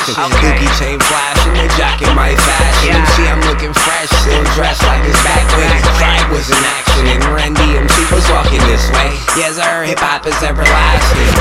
action. Dookie chain flashing, the jacket my fashion. MC, I'm looking fresh, still dressed like it's back when Friday was in action. And Randy MC was walking this way. Yes, sir, hip hop is everlasting.